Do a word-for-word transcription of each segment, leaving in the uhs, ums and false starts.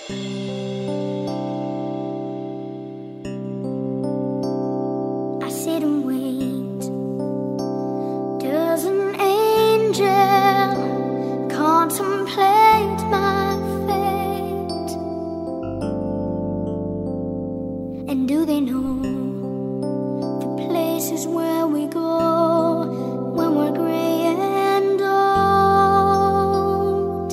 I sit and wait. Does an angel contemplate my fate? And do they know the places where we go when we're gray and old?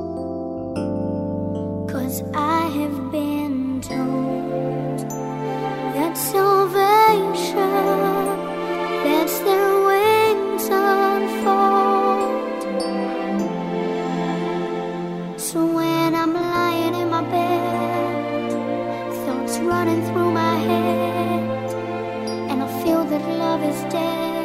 'Cause I have been told that salvation lets their wings unfold. So when I'm lying in my bed, thoughts running through my head, and I feel that love is dead,